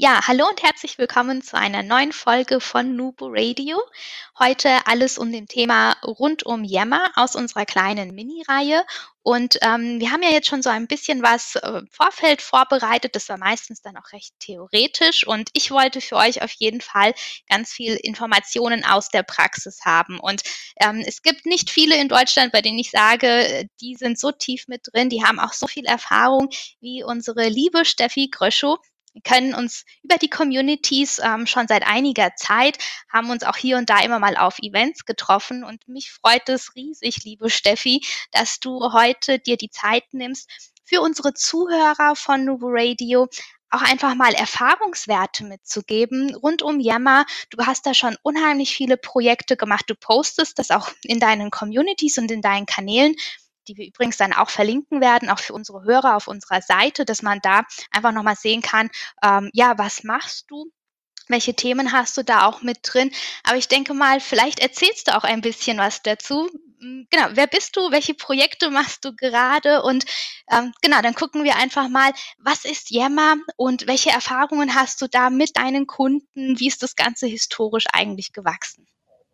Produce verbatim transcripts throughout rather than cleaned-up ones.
Ja, hallo und herzlich willkommen zu einer neuen Folge von Nubo Radio. Heute alles um dem Thema rund um Yammer aus unserer kleinen Mini-Reihe. Und ähm, wir haben ja jetzt schon so ein bisschen was äh, im Vorfeld vorbereitet. Das war meistens dann auch recht theoretisch. Und ich wollte für euch auf jeden Fall ganz viel Informationen aus der Praxis haben. Und ähm, es gibt nicht viele in Deutschland, bei denen ich sage, äh, die sind so tief mit drin, die haben auch so viel Erfahrung wie unsere liebe Steffi Gröschow. Wir können uns über die Communities ähm, schon seit einiger Zeit, haben uns auch hier und da immer mal auf Events getroffen und mich freut es riesig, liebe Steffi, dass du heute dir die Zeit nimmst, für unsere Zuhörer von Nubo Radio auch einfach mal Erfahrungswerte mitzugeben rund um Yammer. Du hast da schon unheimlich viele Projekte gemacht. Du postest das auch in deinen Communities und in deinen Kanälen, die wir übrigens dann auch verlinken werden, auch für unsere Hörer auf unserer Seite, dass man da einfach nochmal sehen kann, ähm, ja, was machst du? Welche Themen hast du da auch mit drin? Aber ich denke mal, vielleicht erzählst du auch ein bisschen was dazu. Mm, Genau, wer bist du? Welche Projekte machst du gerade? Und ähm, genau, dann gucken wir einfach mal, was ist Yammer und welche Erfahrungen hast du da mit deinen Kunden? Wie ist das Ganze historisch eigentlich gewachsen?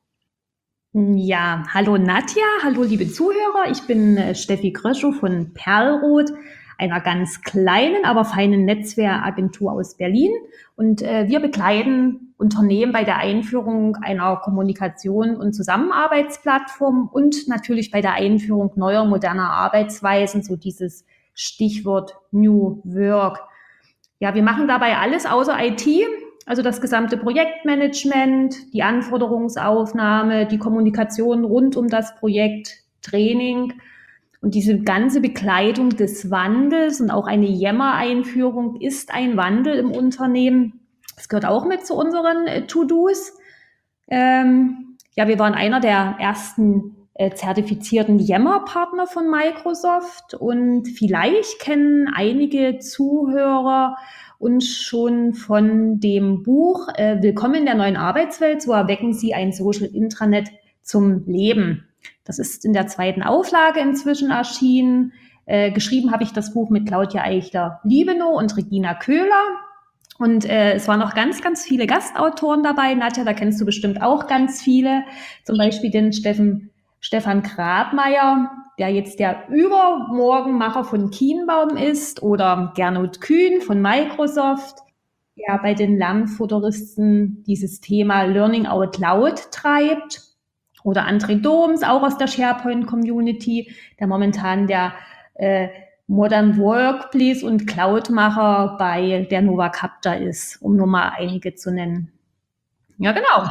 Ja, hallo Nadja, hallo liebe Zuhörer. Ich bin äh, Steffi Gröschow von Perlroth, einer ganz kleinen, aber feinen Netzwerkagentur aus Berlin. Und äh, wir begleiten Unternehmen bei der Einführung einer Kommunikation- und Zusammenarbeitsplattform und natürlich bei der Einführung neuer, moderner Arbeitsweisen, so dieses Stichwort New Work. Ja, wir machen dabei alles außer I T, also das gesamte Projektmanagement, die Anforderungsaufnahme, die Kommunikation rund um das Projekt, Training und diese ganze Begleitung des Wandels und auch eine Yammer-Einführung ist ein Wandel im Unternehmen. Das gehört auch mit zu unseren äh, To-Dos. Ähm, ja, wir waren einer der ersten äh, zertifizierten Yammer-Partner von Microsoft und vielleicht kennen einige Zuhörer uns schon von dem Buch äh, Willkommen in der neuen Arbeitswelt, so erwecken Sie ein Social Intranet zum Leben. Das ist in der zweiten Auflage inzwischen erschienen. Äh, geschrieben habe ich das Buch mit Claudia Eichler-Liebenow und Regina Köhler. Und äh, es waren noch ganz, ganz viele Gastautoren dabei. Nadja, da kennst du bestimmt auch ganz viele. Zum Beispiel den Steffen, Stefan Grabmeier, der jetzt der Übermorgenmacher von Kienbaum ist, oder Gernot Kühn von Microsoft, der bei den Lernfuturisten dieses Thema Learning Out Loud treibt. Oder André Doms, auch aus der SharePoint-Community, der momentan der äh, Modern Workplace und Cloudmacher bei der Nova Capta ist, um nur mal einige zu nennen. Ja, genau.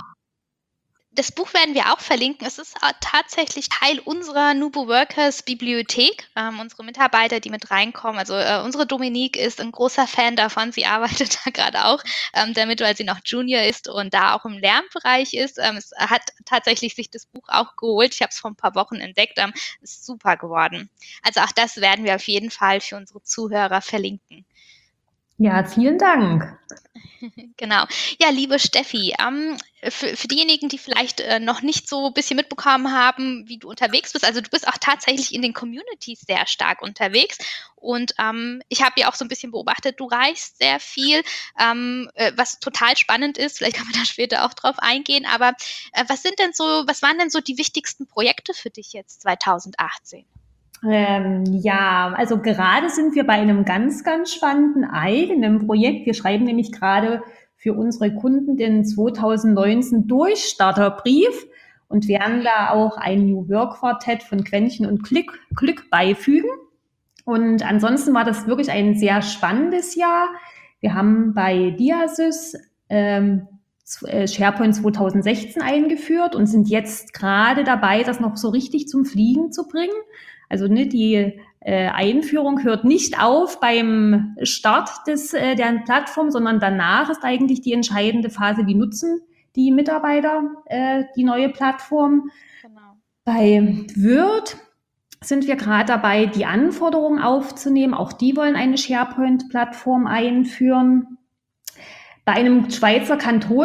Das Buch werden wir auch verlinken. Es ist äh, tatsächlich Teil unserer Nubo Workers Bibliothek. Ähm, unsere Mitarbeiter, die mit reinkommen. Also äh, unsere Dominique ist ein großer Fan davon. Sie arbeitet da gerade auch ähm, damit, weil sie noch Junior ist und da auch im Lernbereich ist. Ähm, es hat tatsächlich sich das Buch auch geholt. Ich habe es vor ein paar Wochen entdeckt. Ähm, ist super geworden. Also auch das werden wir auf jeden Fall für unsere Zuhörer verlinken. Ja, vielen Dank. Genau. Ja, liebe Steffi, ähm, für, für diejenigen, die vielleicht äh, noch nicht so ein bisschen mitbekommen haben, wie du unterwegs bist, also du bist auch tatsächlich in den Communities sehr stark unterwegs und ähm, ich habe ja auch so ein bisschen beobachtet, du reist sehr viel, ähm, äh, was total spannend ist, vielleicht kann man da später auch drauf eingehen, aber äh, was sind denn so, was waren denn so die wichtigsten Projekte für dich jetzt zweitausendachtzehn? Ähm, ja, also gerade sind wir bei einem ganz, ganz spannenden eigenen Projekt. Wir schreiben nämlich gerade für unsere Kunden den zweitausendneunzehn Durchstarterbrief und werden da auch ein New Work Quartett von Quäntchen und Glück, Glück beifügen. Und ansonsten war das wirklich ein sehr spannendes Jahr. Wir haben bei Diasys ähm, äh, SharePoint zweitausendsechzehn eingeführt und sind jetzt gerade dabei, das noch so richtig zum Fliegen zu bringen. Also ne, die äh, Einführung hört nicht auf beim Start des, äh, der Plattform, sondern danach ist eigentlich die entscheidende Phase, wie nutzen die Mitarbeiter äh, die neue Plattform. Genau. Bei Word sind wir gerade dabei, die Anforderungen aufzunehmen. Auch die wollen eine SharePoint-Plattform einführen. Bei einem Schweizer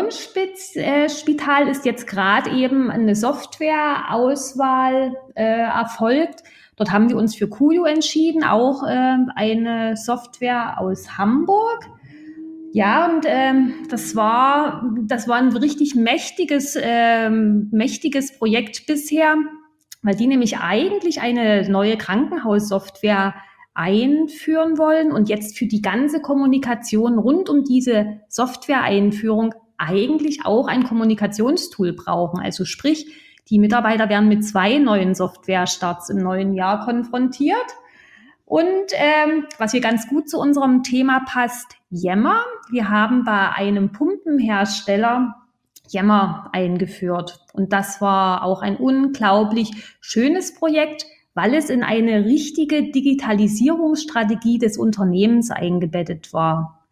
Kantonsspital ist jetzt gerade eben eine Softwareauswahl äh, erfolgt. Dort haben wir uns für Kujo entschieden, auch äh, eine Software aus Hamburg. Ja, und ähm, das war, das war ein richtig mächtiges, ähm, mächtiges Projekt bisher, weil die nämlich eigentlich eine neue Krankenhaussoftware einführen wollen und jetzt für die ganze Kommunikation rund um diese Software-Einführung eigentlich auch ein Kommunikationstool brauchen. Also sprich, die Mitarbeiter werden mit zwei neuen Software-Starts im neuen Jahr konfrontiert. Und ähm, was hier ganz gut zu unserem Thema passt, Yammer. Wir haben bei einem Pumpenhersteller Yammer eingeführt. Und das war auch ein unglaublich schönes Projekt, weil es in eine richtige Digitalisierungsstrategie des Unternehmens eingebettet war.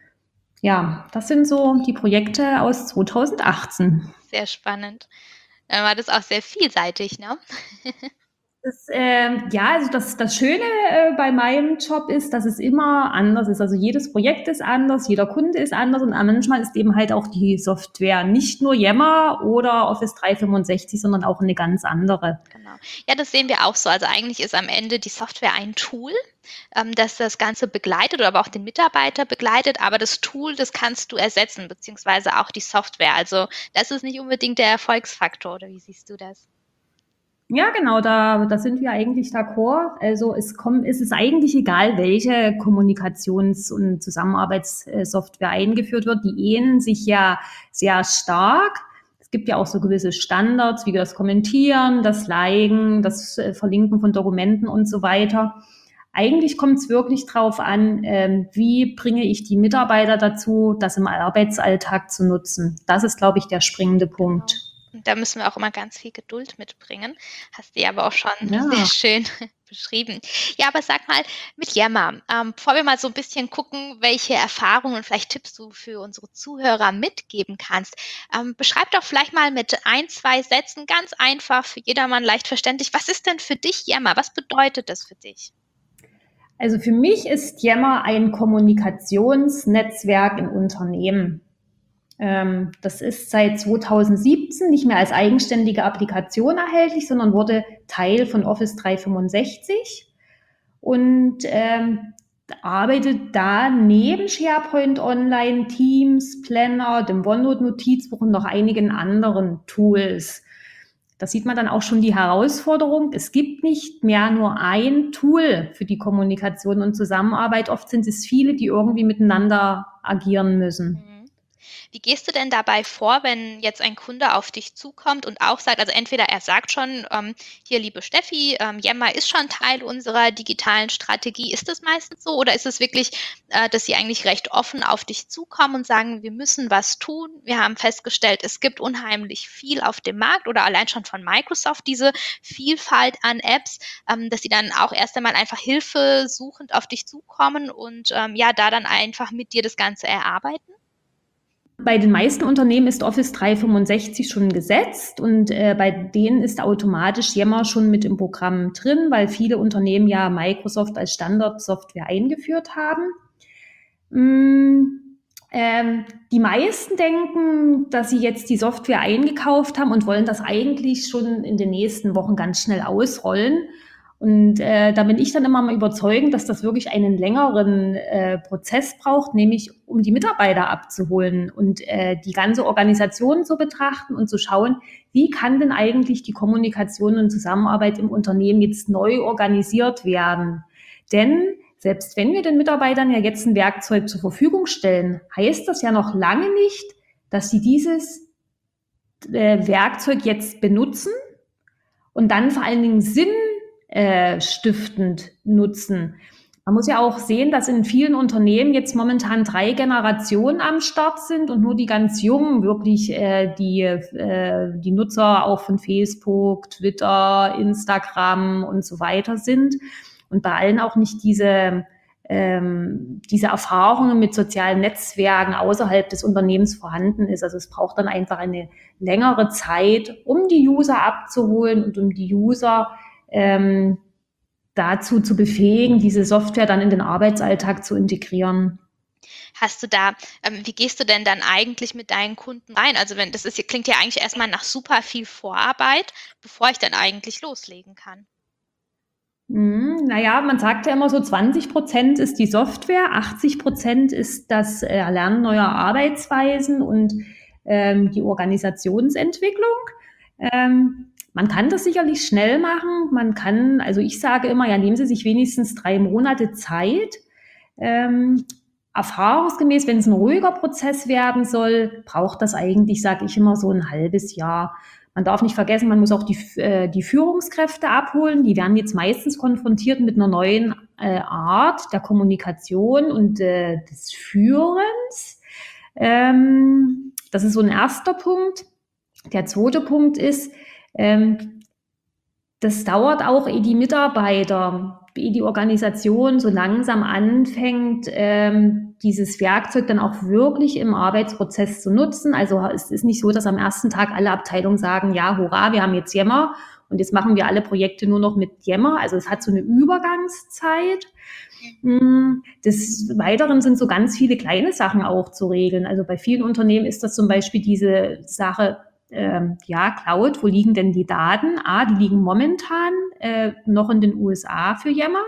Ja, das sind so die Projekte aus zweitausendachtzehn. Sehr spannend. Dann war das auch sehr vielseitig, ne? Das, ähm, ja, also das, das Schöne äh, bei meinem Job ist, dass es immer anders ist. Also jedes Projekt ist anders, jeder Kunde ist anders und manchmal ist eben halt auch die Software nicht nur Yammer oder Office dreihundertfünfundsechzig, sondern auch eine ganz andere. Genau. Ja, das sehen wir auch so. Also eigentlich ist am Ende die Software ein Tool, ähm, das das Ganze begleitet oder aber auch den Mitarbeiter begleitet, aber das Tool, das kannst du ersetzen, beziehungsweise auch die Software. Also das ist nicht unbedingt der Erfolgsfaktor, oder wie siehst du das? Ja, genau, da, da sind wir eigentlich d'accord. Also es kommt, es ist eigentlich egal, welche Kommunikations- und Zusammenarbeitssoftware eingeführt wird. Die ähneln sich ja sehr stark. Es gibt ja auch so gewisse Standards, wie das Kommentieren, das Liken, das äh, Verlinken von Dokumenten und so weiter. Eigentlich kommt es wirklich drauf an, ähm, wie bringe ich die Mitarbeiter dazu, das im Arbeitsalltag zu nutzen. Das ist, glaube ich, der springende Genau. Punkt. Und da müssen wir auch immer ganz viel Geduld mitbringen. Hast du ja aber auch schon sehr Ja. schön beschrieben. Ja, aber sag mal, mit Yammer, ähm, bevor wir mal so ein bisschen gucken, welche Erfahrungen und vielleicht Tipps du für unsere Zuhörer mitgeben kannst, ähm, beschreib doch vielleicht mal mit ein, zwei Sätzen ganz einfach, für jedermann leicht verständlich, was ist denn für dich Yammer? Was bedeutet das für dich? Also für mich ist Yammer ein Kommunikationsnetzwerk in Unternehmen. Ähm, das ist seit zweitausendsiebzehn nicht mehr als eigenständige Applikation erhältlich, sondern wurde Teil von Office dreihundertfünfundsechzig und ähm, arbeitet da neben SharePoint Online, Teams, Planner, dem OneNote-Notizbuch und noch einigen anderen Tools. Da sieht man dann auch schon die Herausforderung. Es gibt nicht mehr nur ein Tool für die Kommunikation und Zusammenarbeit. Oft sind es viele, die irgendwie miteinander agieren müssen. Mhm. Wie gehst du denn dabei vor, wenn jetzt ein Kunde auf dich zukommt und auch sagt, also entweder er sagt schon, ähm, hier liebe Steffi, ähm, Yammer ist schon Teil unserer digitalen Strategie. Ist das meistens so oder ist es wirklich, äh, dass sie eigentlich recht offen auf dich zukommen und sagen, wir müssen was tun? Wir haben festgestellt, es gibt unheimlich viel auf dem Markt oder allein schon von Microsoft diese Vielfalt an Apps, ähm, dass sie dann auch erst einmal einfach Hilfe suchend auf dich zukommen und ähm, ja, da dann einfach mit dir das Ganze erarbeiten? Bei den meisten Unternehmen ist Office dreihundertfünfundsechzig schon gesetzt und äh, bei denen ist automatisch Yammer schon mit im Programm drin, weil viele Unternehmen ja Microsoft als Standardsoftware eingeführt haben. Mm, ähm, die meisten denken, dass sie jetzt die Software eingekauft haben und wollen das eigentlich schon in den nächsten Wochen ganz schnell ausrollen. Und äh, da bin ich dann immer mal überzeugend, dass das wirklich einen längeren äh, Prozess braucht, nämlich um die Mitarbeiter abzuholen und äh, die ganze Organisation zu betrachten und zu schauen, wie kann denn eigentlich die Kommunikation und Zusammenarbeit im Unternehmen jetzt neu organisiert werden. Denn selbst wenn wir den Mitarbeitern ja jetzt ein Werkzeug zur Verfügung stellen, heißt das ja noch lange nicht, dass sie dieses äh, Werkzeug jetzt benutzen und dann vor allen Dingen sinnstiftend nutzen. Man muss ja auch sehen, dass in vielen Unternehmen jetzt momentan drei Generationen am Start sind und nur die ganz Jungen wirklich äh, die, äh, die Nutzer auch von Facebook, Twitter, Instagram und so weiter sind. Und bei allen auch nicht diese, ähm, diese Erfahrungen mit sozialen Netzwerken außerhalb des Unternehmens vorhanden ist. Also es braucht dann einfach eine längere Zeit, um die User abzuholen und um die User ähm, dazu zu befähigen, diese Software dann in den Arbeitsalltag zu integrieren. Hast du da ähm, wie gehst du denn dann eigentlich mit deinen Kunden rein? Also, wenn das ist klingt ja eigentlich erst mal nach super viel Vorarbeit, bevor ich dann eigentlich loslegen kann. Mhm, na ja, man sagt ja immer so, zwanzig Prozent ist die Software, achtzig Prozent ist das äh, Erlernen neuer Arbeitsweisen und ähm, die Organisationsentwicklung. Ähm, man kann das sicherlich schnell machen. Man kann, also ich sage immer, ja, nehmen Sie sich wenigstens drei Monate Zeit. Ähm, erfahrungsgemäß, wenn es ein ruhiger Prozess werden soll, braucht das eigentlich, sage ich immer, so ein halbes Jahr. Man darf nicht vergessen, man muss auch die, äh, die Führungskräfte abholen. Die werden jetzt meistens konfrontiert mit einer neuen äh, Art der Kommunikation und äh, des Führens. Ähm, das ist so ein erster Punkt. Der zweite Punkt ist, ähm, das dauert auch, ehe die Mitarbeiter, ehe die Organisation so langsam anfängt, ähm, dieses Werkzeug dann auch wirklich im Arbeitsprozess zu nutzen. Also es ist nicht so, dass am ersten Tag alle Abteilungen sagen, ja, hurra, wir haben jetzt Yammer und jetzt machen wir alle Projekte nur noch mit Yammer. Also es hat so eine Übergangszeit. Des Weiteren sind so ganz viele kleine Sachen auch zu regeln. Also bei vielen Unternehmen ist das zum Beispiel diese Sache, ähm, ja, Cloud, wo liegen denn die Daten? Ah, die liegen momentan äh, noch in den U S A für Yammer.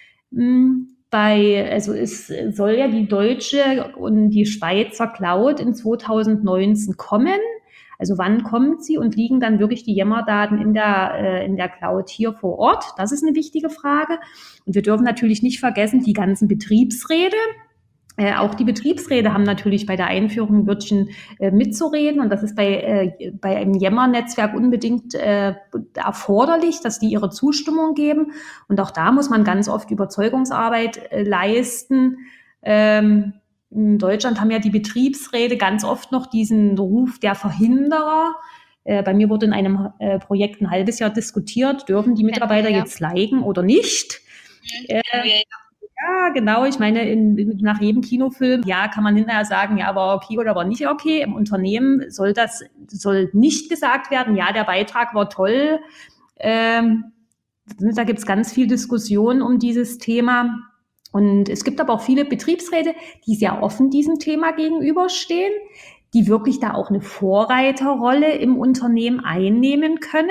Mm, Bei, also es soll ja die deutsche und die Schweizer Cloud in zwanzig neunzehn kommen. Also wann kommt sie und liegen dann wirklich die Yammer-Daten in der, äh, in der Cloud hier vor Ort? Das ist eine wichtige Frage. Und wir dürfen natürlich nicht vergessen, die ganzen Betriebsräte. Äh, auch die Betriebsräte haben natürlich bei der Einführung ein Wörtchen äh, mitzureden. Und das ist bei, äh, bei einem Yammer-Netzwerk unbedingt äh, erforderlich, dass die ihre Zustimmung geben. Und auch da muss man ganz oft Überzeugungsarbeit äh, leisten. Ähm, in Deutschland haben ja die Betriebsräte ganz oft noch diesen Ruf der Verhinderer. Äh, bei mir wurde in einem äh, Projekt ein halbes Jahr diskutiert, dürfen die Mitarbeiter Ja. jetzt liken oder nicht? Mhm. Äh, ja, genau. Ich meine, in, in, nach jedem Kinofilm, ja, kann man hinterher sagen, ja, war okay oder war nicht okay. Im Unternehmen soll das, soll nicht gesagt werden, ja, der Beitrag war toll. Ähm, da gibt es ganz viel Diskussion um dieses Thema. Und es gibt aber auch viele Betriebsräte, die sehr offen diesem Thema gegenüberstehen, die wirklich da auch eine Vorreiterrolle im Unternehmen einnehmen können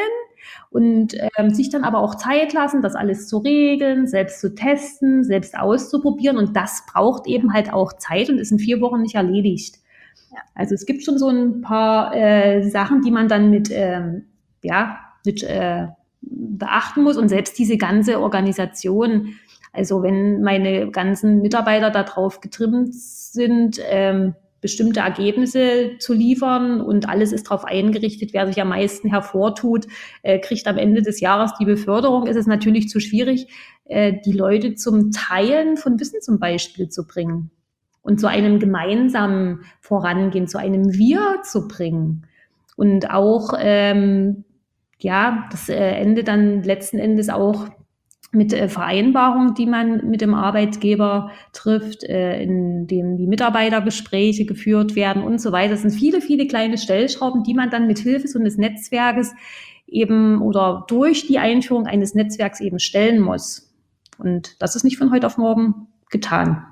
und ähm, sich dann aber auch Zeit lassen, das alles zu regeln, selbst zu testen, selbst auszuprobieren. Und das braucht eben halt auch Zeit und ist in vier Wochen nicht erledigt. Ja. Also es gibt schon so ein paar äh, Sachen, die man dann mit, ähm, ja, mit äh, beachten muss. Und selbst diese ganze Organisation, also wenn meine ganzen Mitarbeiter darauf getrimmt sind, ähm, bestimmte Ergebnisse zu liefern und alles ist darauf eingerichtet, wer sich am meisten hervortut, äh, kriegt am Ende des Jahres die Beförderung, ist es natürlich zu schwierig, äh, die Leute zum Teilen von Wissen zum Beispiel zu bringen und zu einem gemeinsamen Vorangehen, zu einem Wir zu bringen. Und auch, ähm, ja, das äh, endet dann letzten Endes auch mit äh, Vereinbarungen, die man mit dem Arbeitgeber trifft, äh, in dem die Mitarbeitergespräche geführt werden und so weiter. Das sind viele, viele kleine Stellschrauben, die man dann mit Hilfe so eines Netzwerkes eben oder durch die Einführung eines Netzwerks eben stellen muss. Und das ist nicht von heute auf morgen getan.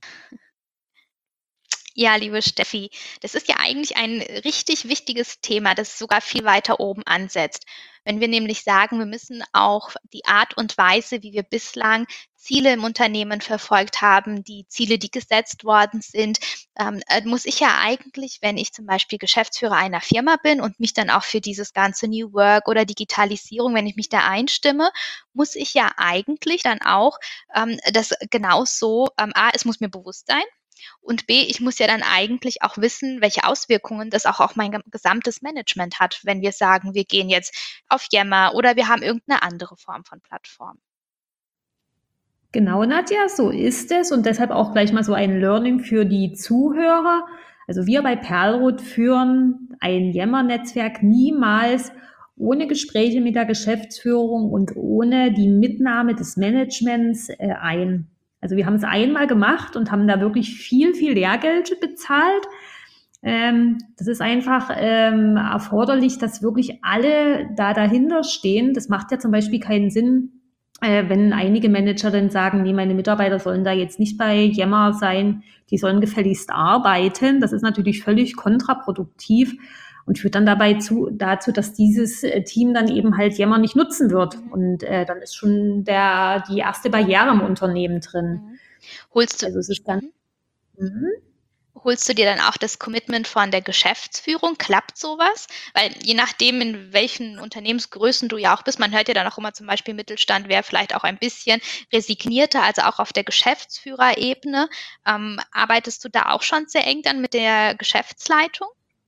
Ja, liebe Steffi, das ist ja eigentlich ein richtig wichtiges Thema, das sogar viel weiter oben ansetzt. Wenn wir nämlich sagen, wir müssen auch die Art und Weise, wie wir bislang Ziele im Unternehmen verfolgt haben, die Ziele, die gesetzt worden sind, ähm, äh, muss ich ja eigentlich, wenn ich zum Beispiel Geschäftsführer einer Firma bin und mich dann auch für dieses ganze New Work oder Digitalisierung, wenn ich mich da einstimme, muss ich ja eigentlich dann auch ähm, das genauso, ähm, A, es muss mir bewusst sein, und B, ich muss ja dann eigentlich auch wissen, welche Auswirkungen das auch auf mein gem- gesamtes Management hat, wenn wir sagen, wir gehen jetzt auf Yammer oder wir haben irgendeine andere Form von Plattform. Genau, Nadja, so ist es. Und deshalb auch gleich mal so ein Learning für die Zuhörer. Also wir bei Perlroth führen ein Yammer-Netzwerk niemals ohne Gespräche mit der Geschäftsführung und ohne die Mitnahme des Managements äh, ein. Also wir haben es einmal gemacht und haben da wirklich viel, viel Lehrgeld bezahlt. Ähm, das ist einfach ähm, erforderlich, dass wirklich alle da dahinter stehen. Das macht ja zum Beispiel keinen Sinn, äh, wenn einige Manager dann sagen, nee, meine Mitarbeiter sollen da jetzt nicht bei Yammer sein, die sollen gefälligst arbeiten. Das ist natürlich völlig kontraproduktiv. und führt dann dabei zu, dazu, dass dieses äh, Team dann eben halt Yammer nicht nutzen wird. Mhm. Und äh, dann ist schon der, die erste Barriere im Unternehmen drin. Mhm. Holst du, Also es ist dann... mhm. Mhm. Holst du dir dann auch das Commitment von der Geschäftsführung? Klappt sowas? Weil je nachdem, in welchen Unternehmensgrößen du ja auch bist, man hört ja dann auch immer zum Beispiel, Mittelstand wäre vielleicht auch ein bisschen resignierter, also auch auf der Geschäftsführerebene. Ähm, arbeitest du da auch schon sehr eng dann mit der Geschäftsleitung?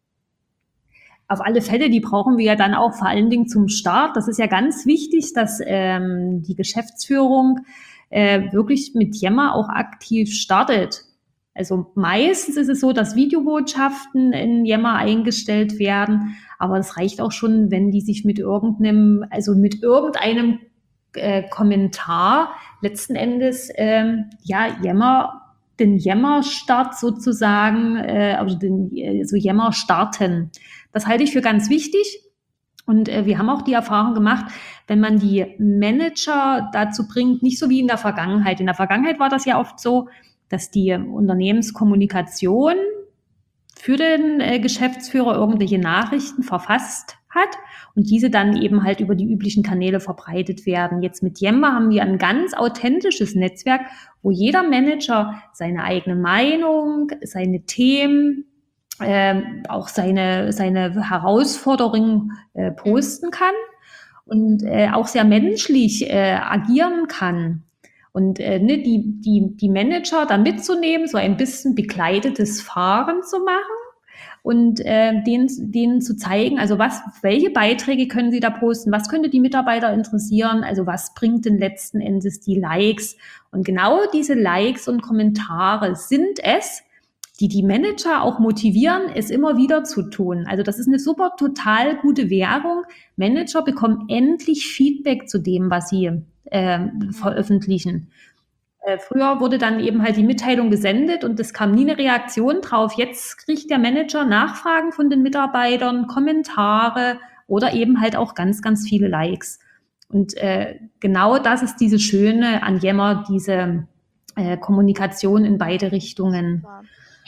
Auf alle Fälle, die brauchen wir ja dann auch vor allen Dingen zum Start. Das ist ja ganz wichtig, dass ähm, die Geschäftsführung äh, wirklich mit Yammer auch aktiv startet. Also meistens ist es so, dass Videobotschaften in Yammer eingestellt werden, aber es reicht auch schon, wenn die sich mit irgendeinem, also mit irgendeinem äh, Kommentar letzten Endes ähm, ja Yammer, den Yammer-Start sozusagen, äh, also den äh, so Yammer starten. Das halte ich für ganz wichtig. Und äh, wir haben auch die Erfahrung gemacht, wenn man die Manager dazu bringt, nicht so wie in der Vergangenheit. In der Vergangenheit war das ja oft so, dass die Unternehmenskommunikation für den äh, Geschäftsführer irgendwelche Nachrichten verfasst hat und diese dann eben halt über die üblichen Kanäle verbreitet werden. Jetzt mit Yammer haben wir ein ganz authentisches Netzwerk, wo jeder Manager seine eigene Meinung, seine Themen, äh, auch seine, seine Herausforderungen äh, posten kann und äh, auch sehr menschlich äh, agieren kann. Und äh, ne, die, die, die Manager da mitzunehmen, so ein bisschen begleitetes Fahren zu machen und äh, denen, denen zu zeigen, also was, welche Beiträge können sie da posten, was könnte die Mitarbeiter interessieren, also was bringt denn letzten Endes die Likes. Und genau diese Likes und Kommentare sind es, die die Manager auch motivieren, es immer wieder zu tun. Also das ist eine super, total gute Währung. Manager bekommen endlich Feedback zu dem, was sie äh, veröffentlichen. Äh, früher wurde dann eben halt die Mitteilung gesendet und es kam nie eine Reaktion drauf. Jetzt kriegt der Manager Nachfragen von den Mitarbeitern, Kommentare oder eben halt auch ganz, ganz viele Likes. Und äh, genau das ist diese Schöne an Yammer, diese äh, Kommunikation in beide Richtungen. Super.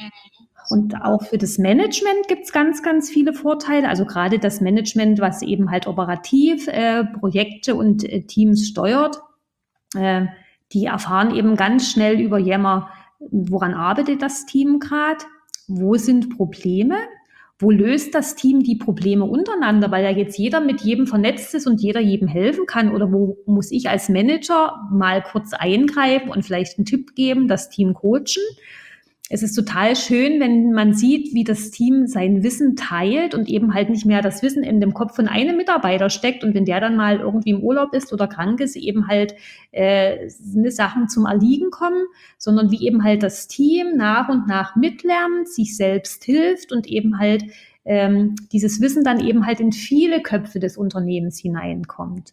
Und auch für das Management gibt es ganz, ganz viele Vorteile. Also gerade das Management, was eben halt operativ äh, Projekte und äh, Teams steuert, äh, die erfahren eben ganz schnell über Yammer, woran arbeitet das Team gerade, wo sind Probleme, wo löst das Team die Probleme untereinander, weil ja jetzt jeder mit jedem vernetzt ist und jeder jedem helfen kann, oder wo muss ich als Manager mal kurz eingreifen und vielleicht einen Tipp geben, das Team coachen. Es ist total schön, wenn man sieht, wie das Team sein Wissen teilt und eben halt nicht mehr das Wissen in dem Kopf von einem Mitarbeiter steckt und wenn der dann mal irgendwie im Urlaub ist oder krank ist, eben halt äh, Sachen zum Erliegen kommen, sondern wie eben halt das Team nach und nach mitlernt, sich selbst hilft und eben halt ähm, dieses Wissen dann eben halt in viele Köpfe des Unternehmens hineinkommt.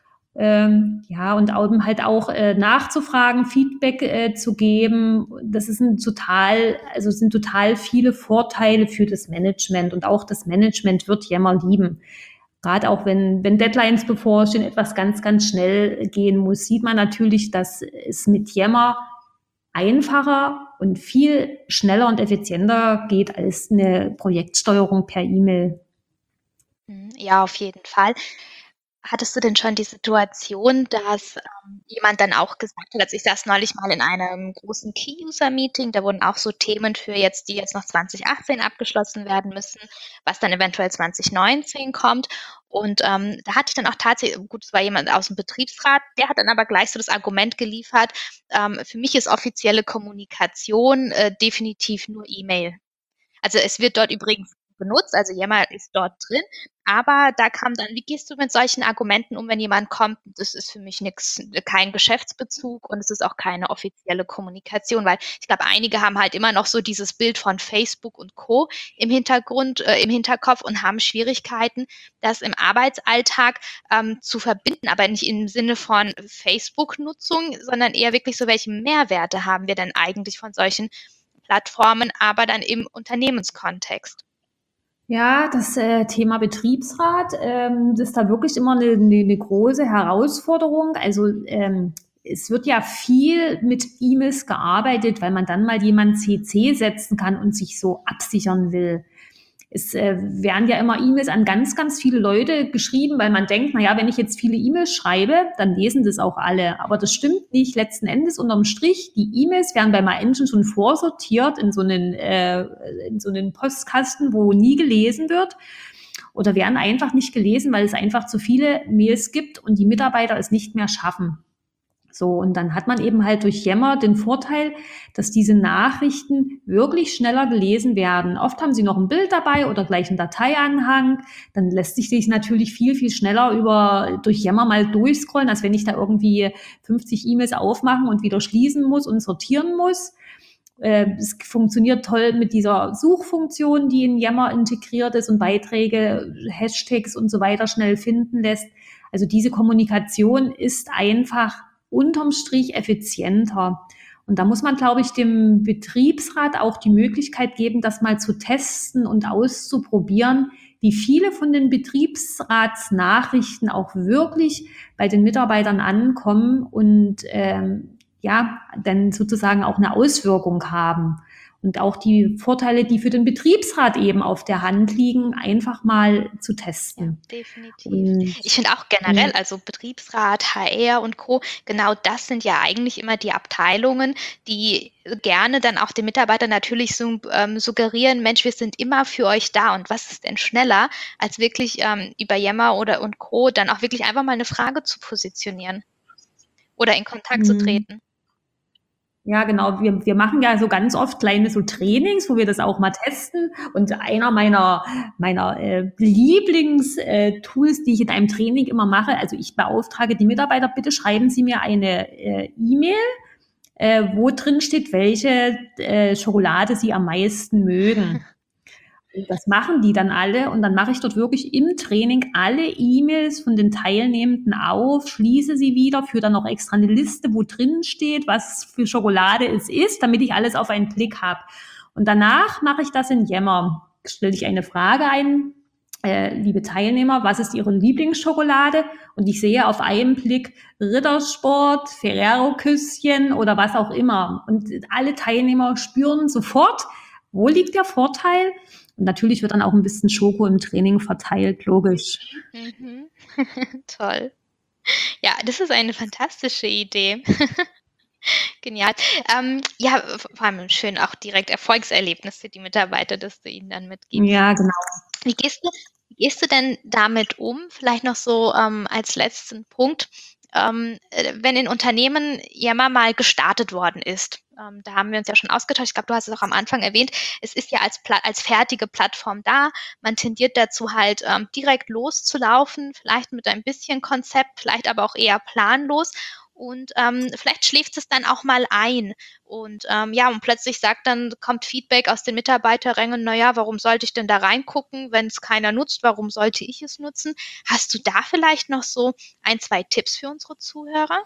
Ähm, ja, und auch, halt auch äh, nachzufragen, Feedback äh, zu geben. Das ist ein total, also es sind total viele Vorteile für das Management und auch das Management wird Yammer lieben. Gerade auch wenn, wenn Deadlines bevorstehen, etwas ganz, ganz schnell gehen muss, sieht man natürlich, dass es mit Yammer einfacher und viel schneller und effizienter geht als eine Projektsteuerung per E-Mail. Ja, auf jeden Fall. Hattest du denn schon die Situation, dass ähm, jemand dann auch gesagt hat, also ich saß neulich mal in einem großen Key-User-Meeting, da wurden auch so Themen für jetzt, die jetzt noch zwanzig achtzehn abgeschlossen werden müssen, was dann eventuell zwanzig neunzehn kommt. Und ähm, da hatte ich dann auch tatsächlich, gut, es war jemand aus dem Betriebsrat, der hat dann aber gleich so das Argument geliefert, ähm, für mich ist offizielle Kommunikation äh, definitiv nur E-Mail. Also es wird dort übrigens benutzt, also Yammer ist dort drin, aber da kam dann, wie gehst du mit solchen Argumenten um, wenn jemand kommt, das ist für mich nix, kein Geschäftsbezug und es ist auch keine offizielle Kommunikation, weil ich glaube, einige haben halt immer noch so dieses Bild von Facebook und Co. im Hintergrund, äh, im Hinterkopf und haben Schwierigkeiten, das im Arbeitsalltag ähm, zu verbinden, aber nicht im Sinne von Facebook-Nutzung, sondern eher wirklich so, welche Mehrwerte haben wir denn eigentlich von solchen Plattformen, aber dann im Unternehmenskontext. Ja, das äh, Thema Betriebsrat, ähm, das ist da wirklich immer eine, eine, eine große Herausforderung. Also ähm, es wird ja viel mit E-Mails gearbeitet, weil man dann mal jemanden C C setzen kann und sich so absichern will. Es äh, werden ja immer E-Mails an ganz, ganz viele Leute geschrieben, weil man denkt, naja, wenn ich jetzt viele E-Mails schreibe, dann lesen das auch alle. Aber das stimmt nicht. Letzten Endes unterm Strich, die E-Mails werden bei MyEngine schon vorsortiert in so einen, äh, in so einen Postkasten, wo nie gelesen wird. Oder werden einfach nicht gelesen, weil es einfach zu viele Mails gibt und die Mitarbeiter es nicht mehr schaffen. So, und dann hat man eben halt durch Yammer den Vorteil, dass diese Nachrichten wirklich schneller gelesen werden. Oft haben sie noch ein Bild dabei oder gleich einen Dateianhang. Dann lässt sich das natürlich viel, viel schneller über, durch Yammer mal durchscrollen, als wenn ich da irgendwie fünfzig E-Mails aufmachen und wieder schließen muss und sortieren muss. Äh, es funktioniert toll mit dieser Suchfunktion, die in Yammer integriert ist und Beiträge, Hashtags und so weiter schnell finden lässt. Also diese Kommunikation ist einfach unterm Strich effizienter. Und da muss man, glaube ich, dem Betriebsrat auch die Möglichkeit geben, das mal zu testen und auszuprobieren, wie viele von den Betriebsratsnachrichten auch wirklich bei den Mitarbeitern ankommen und ähm, ja, dann sozusagen auch eine Auswirkung haben. Und auch die Vorteile, die für den Betriebsrat eben auf der Hand liegen, einfach mal zu testen. Ja, definitiv. Und, ich finde auch generell, also Betriebsrat, H R und Co., genau das sind ja eigentlich immer die Abteilungen, die gerne dann auch den Mitarbeitern natürlich so, ähm, suggerieren, Mensch, wir sind immer für euch da und was ist denn schneller, als wirklich ähm, über Yammer oder und Co. dann auch wirklich einfach mal eine Frage zu positionieren oder in Kontakt zu treten. Ja, genau. Wir, wir machen ja so ganz oft kleine so Trainings, wo wir das auch mal testen. Und einer meiner, meiner äh, Lieblingstools, äh, die ich in einem Training immer mache, also ich beauftrage die Mitarbeiter, bitte schreiben Sie mir eine äh, E-Mail, äh, wo drin steht, welche äh, Schokolade Sie am meisten mögen. Das machen die dann alle und dann mache ich dort wirklich im Training alle E-Mails von den Teilnehmenden auf, schließe sie wieder, führe dann noch extra eine Liste, wo drin steht, was für Schokolade es ist, damit ich alles auf einen Blick habe. Und danach mache ich das in Yammer. Stelle ich eine Frage ein, äh, liebe Teilnehmer, was ist Ihre Lieblingsschokolade? Und ich sehe auf einen Blick Rittersport, Ferrero-Küsschen oder was auch immer. Und alle Teilnehmer spüren sofort, wo liegt der Vorteil? Und natürlich wird dann auch ein bisschen Schoko im Training verteilt, logisch. Mhm. Toll. Ja, das ist eine fantastische Idee. Genial. Ähm, ja, vor allem schön auch direkt Erfolgserlebnis für die Mitarbeiter, dass du ihnen dann mitgibst. Ja, genau. Wie gehst du, wie gehst du denn damit um? Vielleicht noch so ähm, als letzten Punkt. Ähm, äh, wenn in Unternehmen Yammer mal gestartet worden ist, ähm, da haben wir uns ja schon ausgetauscht, ich glaube, du hast es auch am Anfang erwähnt, es ist ja als, Pla- als fertige Plattform da, man tendiert dazu halt ähm, direkt loszulaufen, vielleicht mit ein bisschen Konzept, vielleicht aber auch eher planlos und ähm, vielleicht schläft es dann auch mal ein und ähm, ja, und plötzlich sagt dann, kommt Feedback aus den Mitarbeiterrängen, naja, warum sollte ich denn da reingucken, wenn es keiner nutzt, warum sollte ich es nutzen? Hast du da vielleicht noch so ein, zwei Tipps für unsere Zuhörer?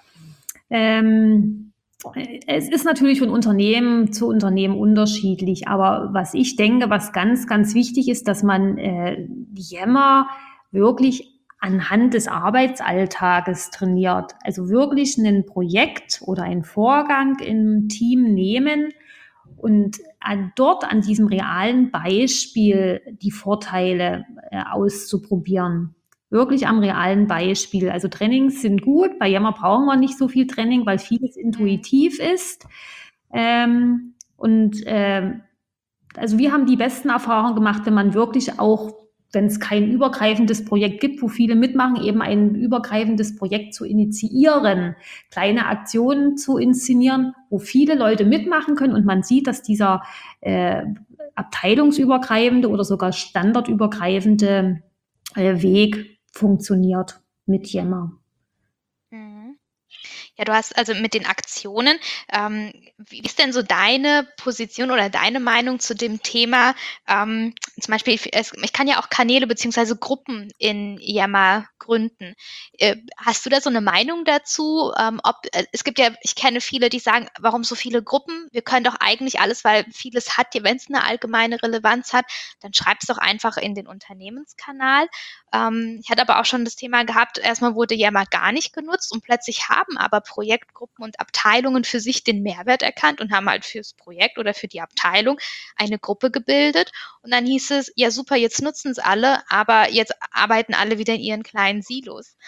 Ähm, es ist natürlich von Unternehmen zu Unternehmen unterschiedlich, aber was ich denke, was ganz, ganz wichtig ist, dass man äh, Yammer wirklich anhand des Arbeitsalltages trainiert. Also wirklich ein Projekt oder einen Vorgang im Team nehmen und an, dort an diesem realen Beispiel die Vorteile äh, auszuprobieren. Wirklich am realen Beispiel. Also Trainings sind gut, bei Yammer brauchen wir nicht so viel Training, weil vieles intuitiv ist. Ähm, und ähm, also wir haben die besten Erfahrungen gemacht, wenn man wirklich auch, wenn es kein übergreifendes Projekt gibt, wo viele mitmachen, eben ein übergreifendes Projekt zu initiieren, kleine Aktionen zu inszenieren, wo viele Leute mitmachen können und man sieht, dass dieser äh, abteilungsübergreifende oder sogar standardübergreifende äh, Weg funktioniert mit Yammer. Mhm. Ja, du hast also mit den Aktionen, ähm, wie ist denn so deine Position oder deine Meinung zu dem Thema? Ähm, zum Beispiel, ich, es, ich kann ja auch Kanäle beziehungsweise Gruppen in Yammer gründen. Äh, hast du da so eine Meinung dazu? Ähm, ob, äh, es gibt ja, ich kenne viele, die sagen, warum so viele Gruppen? Wir können doch eigentlich alles, weil vieles hat, wenn es eine allgemeine Relevanz hat, dann schreib es doch einfach in den Unternehmenskanal. Ähm, ich hatte aber auch schon das Thema gehabt, erstmal wurde Yammer gar nicht genutzt und plötzlich haben aber Projektgruppen und Abteilungen für sich den Mehrwert erkannt und haben halt fürs Projekt oder für die Abteilung eine Gruppe gebildet. Und dann hieß es, ja super, jetzt nutzen es alle, aber jetzt arbeiten alle wieder in ihren kleinen Silos.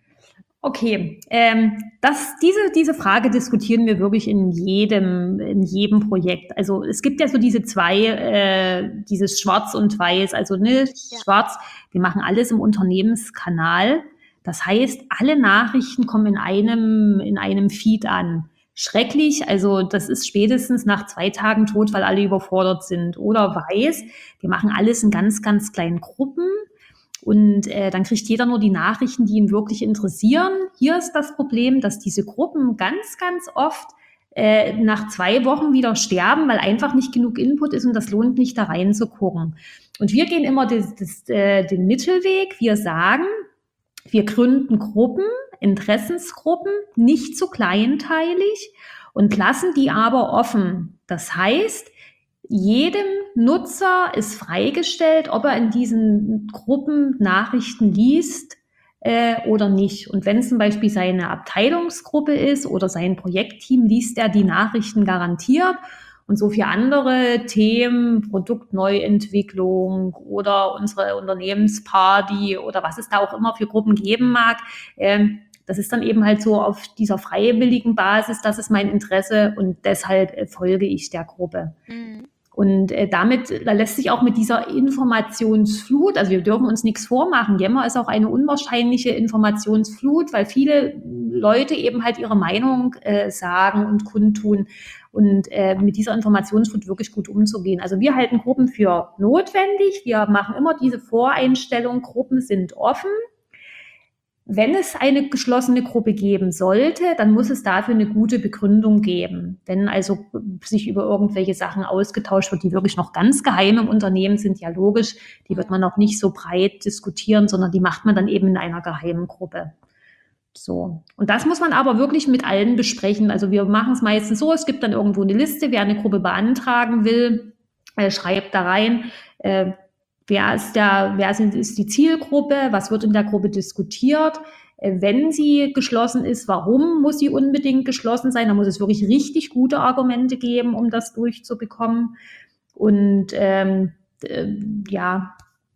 Okay, ähm, das, diese, diese Frage diskutieren wir wirklich in jedem, in jedem Projekt. Also es gibt ja so diese zwei, äh, dieses Schwarz und Weiß, also ne, Ja. Schwarz, wir machen alles im Unternehmenskanal. Das heißt, alle Nachrichten kommen in einem, in einem Feed an. Schrecklich, also das ist spätestens nach zwei Tagen tot, weil alle überfordert sind. Oder Weiß, wir machen alles in ganz, ganz kleinen Gruppen. Und äh, dann kriegt jeder nur die Nachrichten, die ihn wirklich interessieren. Hier ist das Problem, dass diese Gruppen ganz, ganz oft äh, nach zwei Wochen wieder sterben, weil einfach nicht genug Input ist und das lohnt nicht, da reinzugucken. Und wir gehen immer das, das, äh, den Mittelweg. Wir sagen, wir gründen Gruppen, Interessensgruppen, nicht zu kleinteilig und lassen die aber offen. Das heißt, jedem Nutzer ist freigestellt, ob er in diesen Gruppen Nachrichten liest äh, oder nicht. Und wenn es zum Beispiel seine Abteilungsgruppe ist oder sein Projektteam, liest er die Nachrichten garantiert. Und so für andere Themen, Produktneuentwicklung oder unsere Unternehmensparty oder was es da auch immer für Gruppen geben mag, äh, das ist dann eben halt so auf dieser freiwilligen Basis, das ist mein Interesse und deshalb äh, folge ich der Gruppe. Mhm. Und äh, damit, da lässt sich auch mit dieser Informationsflut, also wir dürfen uns nichts vormachen, Yammer ist auch eine unwahrscheinliche Informationsflut, weil viele Leute eben halt ihre Meinung äh, sagen und kundtun und äh, mit dieser Informationsflut wirklich gut umzugehen. Also wir halten Gruppen für notwendig, wir machen immer diese Voreinstellung, Gruppen sind offen. Wenn es eine geschlossene Gruppe geben sollte, dann muss es dafür eine gute Begründung geben. Wenn also sich über irgendwelche Sachen ausgetauscht wird, die wirklich noch ganz geheim im Unternehmen sind, ja logisch, die wird man auch nicht so breit diskutieren, sondern die macht man dann eben in einer geheimen Gruppe. So. Und das muss man aber wirklich mit allen besprechen. Also wir machen es meistens so, es gibt dann irgendwo eine Liste, wer eine Gruppe beantragen will, äh, schreibt da rein, äh, Wer ist, der, wer sind, ist die Zielgruppe? Was wird in der Gruppe diskutiert? Wenn sie geschlossen ist, warum muss sie unbedingt geschlossen sein? Da muss es wirklich richtig gute Argumente geben, um das durchzubekommen. Und ähm, äh, ja,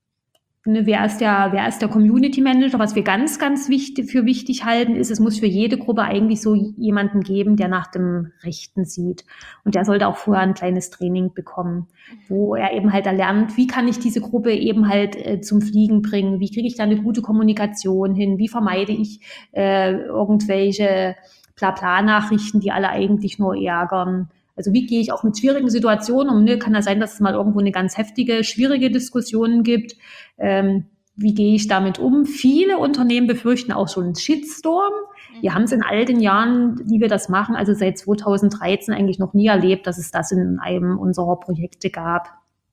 ne, wer ist der, wer ist der Community Manager? Was wir ganz, ganz wichtig, für wichtig halten, ist, es muss für jede Gruppe eigentlich so jemanden geben, der nach dem Rechten sieht. Und der sollte auch vorher ein kleines Training bekommen, wo er eben halt erlernt, wie kann ich diese Gruppe eben halt äh, zum Fliegen bringen? Wie kriege ich da eine gute Kommunikation hin? Wie vermeide ich äh, irgendwelche Blabla-Nachrichten, die alle eigentlich nur ärgern? Also wie gehe ich auch mit schwierigen Situationen um? Ne? Kann ja sein, dass es mal irgendwo eine ganz heftige, schwierige Diskussion gibt. Ähm, wie gehe ich damit um? Viele Unternehmen befürchten auch so einen Shitstorm. Wir haben es in all den Jahren, die wir das machen, also seit zweitausenddreizehn eigentlich noch nie erlebt, dass es das in einem unserer Projekte gab.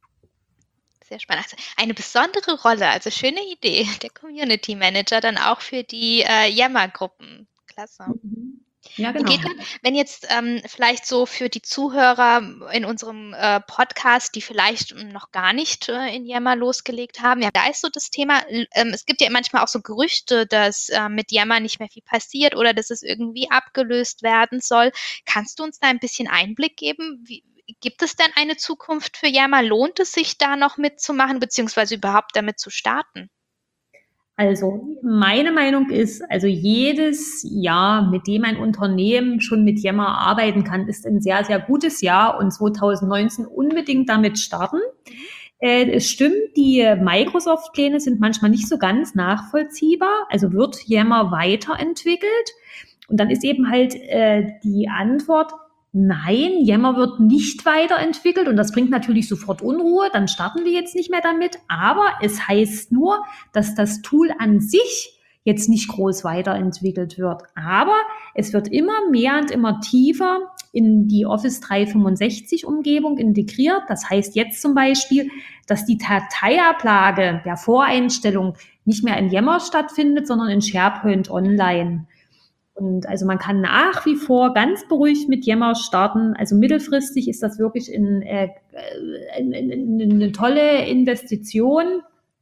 Sehr spannend. Also eine besondere Rolle, also schöne Idee, der Community Manager dann auch für die äh, Yammer-Gruppen. Klasse. Mhm. Ja, Wie genau. geht man, wenn jetzt ähm, vielleicht so für die Zuhörer in unserem äh, Podcast, die vielleicht ähm, noch gar nicht äh, in Yammer losgelegt haben, ja, da ist so das Thema, ähm, es gibt ja manchmal auch so Gerüchte, dass äh, mit Yammer nicht mehr viel passiert oder dass es irgendwie abgelöst werden soll. Kannst du uns da ein bisschen Einblick geben? Wie, gibt es denn eine Zukunft für Yammer? Lohnt es sich da noch mitzumachen, beziehungsweise überhaupt damit zu starten? Also meine Meinung ist, also jedes Jahr, mit dem ein Unternehmen schon mit Yammer arbeiten kann, ist ein sehr, sehr gutes Jahr und zweitausendneunzehn unbedingt damit starten. Äh, es stimmt, die Microsoft-Pläne sind manchmal nicht so ganz nachvollziehbar, also wird Yammer weiterentwickelt und dann ist eben halt äh, die Antwort, nein, Yammer wird nicht weiterentwickelt und das bringt natürlich sofort Unruhe, dann starten wir jetzt nicht mehr damit, aber es heißt nur, dass das Tool an sich jetzt nicht groß weiterentwickelt wird, aber es wird immer mehr und immer tiefer in die Office dreihundertfünfundsechzig Umgebung integriert. Das heißt jetzt zum Beispiel, dass die Dateiablage der Voreinstellung nicht mehr in Yammer stattfindet, sondern in SharePoint Online. Und also man kann nach wie vor ganz beruhigt mit Yammer starten. Also mittelfristig ist das wirklich in, äh, in, in, in eine tolle Investition.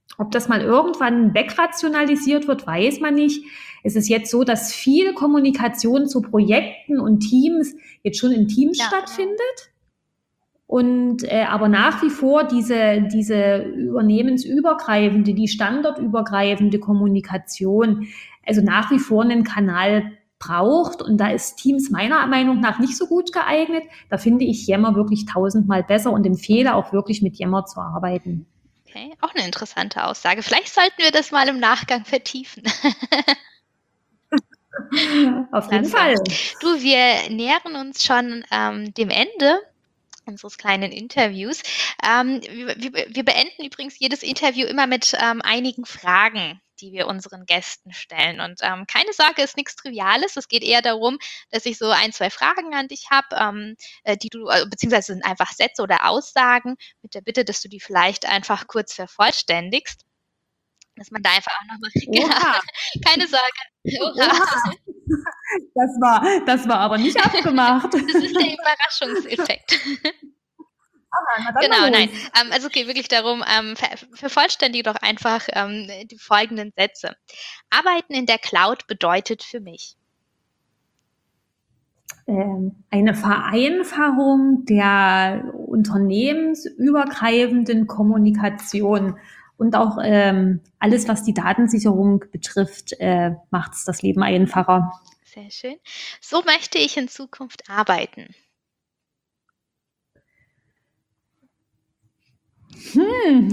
Ob das mal irgendwann wegrationalisiert wird, weiß man nicht. Es ist jetzt so, dass viel Kommunikation zu Projekten und Teams jetzt schon in Teams Ja, stattfindet. genau. Und äh, aber nach wie vor diese, diese übernehmensübergreifende, die standortübergreifende Kommunikation, also nach wie vor einen Kanal braucht. Und da ist Teams meiner Meinung nach nicht so gut geeignet. Da finde ich Yammer wirklich tausendmal besser und empfehle auch wirklich mit Yammer zu arbeiten. Okay, auch eine interessante Aussage. Vielleicht sollten wir das mal im Nachgang vertiefen. Auf jeden Klasse. Fall. Du, wir nähern uns schon ähm, dem Ende unseres kleinen Interviews. Ähm, wir, wir, wir beenden übrigens jedes Interview immer mit ähm, einigen Fragen, die wir unseren Gästen stellen. Und ähm, keine Sorge, ist nichts Triviales. Es geht eher darum, dass ich so ein, zwei Fragen an dich habe, ähm, äh, die du, äh, beziehungsweise sind einfach Sätze oder Aussagen, mit der Bitte, dass du die vielleicht einfach kurz vervollständigst. Dass man da einfach auch nochmal, Oha. keine Sorge. Oha. Oha. Das war, das war aber nicht abgemacht. Das ist der Überraschungseffekt. Ah, na dann Genau, mal nein. los. Ähm, also es geht wirklich darum, ähm, ver vervollständige doch einfach ähm, die folgenden Sätze. Arbeiten in der Cloud bedeutet für mich. Ähm, eine Vereinfachung der unternehmensübergreifenden Kommunikation und auch ähm, alles, was die Datensicherung betrifft, äh, macht es das Leben einfacher. Sehr schön. So möchte ich in Zukunft arbeiten. Hm.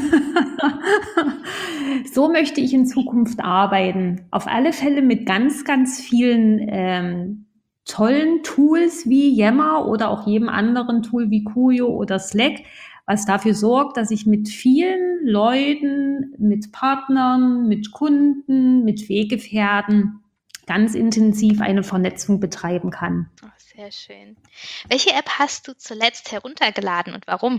So möchte ich in Zukunft arbeiten. Auf alle Fälle mit ganz, ganz vielen ähm, tollen Tools wie Yammer oder auch jedem anderen Tool wie Kujo oder Slack, was dafür sorgt, dass ich mit vielen Leuten, mit Partnern, mit Kunden, mit Weggefährten ganz intensiv eine Vernetzung betreiben kann. Oh, sehr schön. Welche App hast du zuletzt heruntergeladen und warum?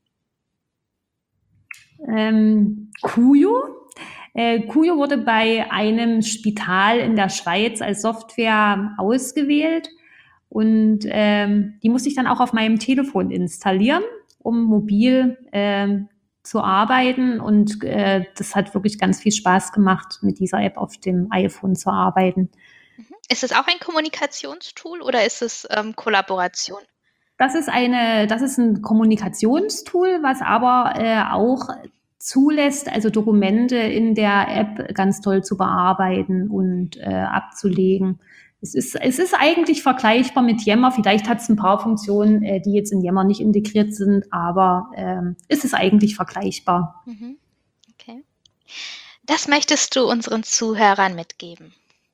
Ähm, Kujo. Äh, Kujo wurde bei einem Spital in der Schweiz als Software ausgewählt und ähm, die musste ich dann auch auf meinem Telefon installieren, um mobil ähm, zu arbeiten und äh, das hat wirklich ganz viel Spaß gemacht, mit dieser App auf dem iPhone zu arbeiten. Mhm. Ist es auch ein Kommunikationstool oder ist es ähm, Kollaboration? Das ist eine, das ist ein Kommunikationstool, was aber äh, auch zulässt, also Dokumente in der App ganz toll zu bearbeiten und äh, abzulegen. Es ist, es ist eigentlich vergleichbar mit Yammer. Vielleicht hat es ein paar Funktionen, äh, die jetzt in Yammer nicht integriert sind, aber ähm, es ist eigentlich vergleichbar. Mhm. Okay. Das möchtest du unseren Zuhörern mitgeben.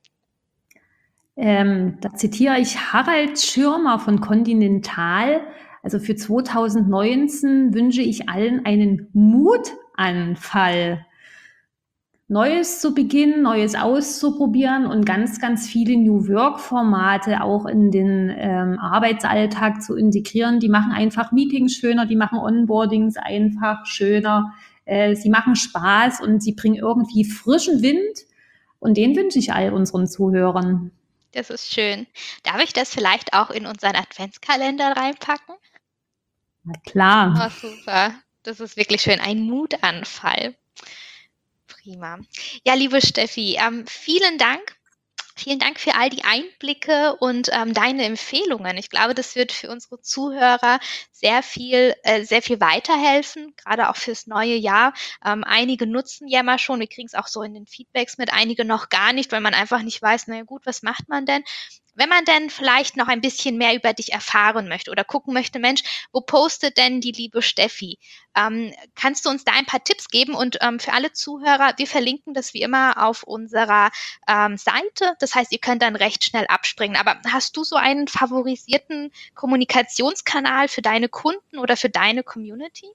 Ähm, da zitiere ich Harald Schirmer von Continental. Also für zwanzig neunzehn wünsche ich allen einen Mutanfall. Neues zu beginnen, Neues auszuprobieren und ganz, ganz viele New Work-Formate auch in den ähm, Arbeitsalltag zu integrieren. Die machen einfach Meetings schöner, die machen Onboardings einfach schöner. Äh, sie machen Spaß und sie bringen irgendwie frischen Wind. Und den wünsche ich all unseren Zuhörern. Das ist schön. Darf ich das vielleicht auch in unseren Adventskalender reinpacken? Na klar. Oh, super. Das ist wirklich schön. Ein Mutanfall. Prima. Ja, liebe Steffi, ähm, vielen Dank. Vielen Dank für all die Einblicke und ähm, deine Empfehlungen. Ich glaube, das wird für unsere Zuhörer sehr viel, äh, sehr viel weiterhelfen, gerade auch fürs neue Jahr. Ähm, einige nutzen Yammer schon, wir kriegen es auch so in den Feedbacks mit, einige noch gar nicht, weil man einfach nicht weiß, na gut, was macht man denn? Wenn man denn vielleicht noch ein bisschen mehr über dich erfahren möchte oder gucken möchte, Mensch, wo postet denn die liebe Steffi? Ähm, kannst du uns da ein paar Tipps geben? Und ähm, für alle Zuhörer, wir verlinken das wie immer auf unserer ähm, Seite. Das heißt, ihr könnt dann recht schnell abspringen. Aber hast du so einen favorisierten Kommunikationskanal für deine Kunden oder für deine Community?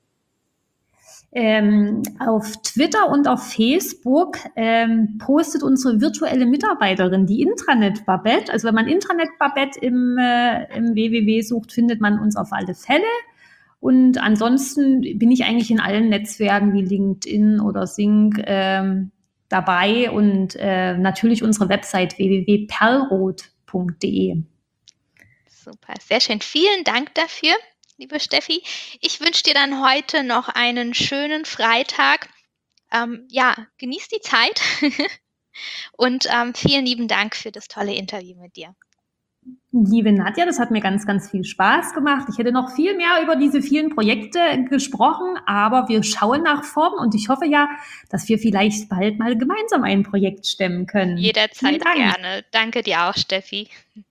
Ähm, auf Twitter und auf Facebook ähm, postet unsere virtuelle Mitarbeiterin, die Intranet Babette. Also wenn man Intranet Babette im, äh, im W W W sucht, findet man uns auf alle Fälle. Und ansonsten bin ich eigentlich in allen Netzwerken wie LinkedIn oder Sync ähm, dabei und äh, natürlich unsere Website w w w punkt perlroth punkt de. Super, sehr schön. Vielen Dank dafür, liebe Steffi. Ich wünsche dir dann heute noch einen schönen Freitag. ähm, ja, genieß die Zeit und ähm, vielen lieben Dank für das tolle Interview mit dir. Liebe Nadja, das hat mir ganz, ganz viel Spaß gemacht. Ich hätte noch viel mehr über diese vielen Projekte gesprochen, aber wir schauen nach vorn und ich hoffe ja, dass wir vielleicht bald mal gemeinsam ein Projekt stemmen können. Vielen Jederzeit Dank. gerne. Danke dir auch, Steffi.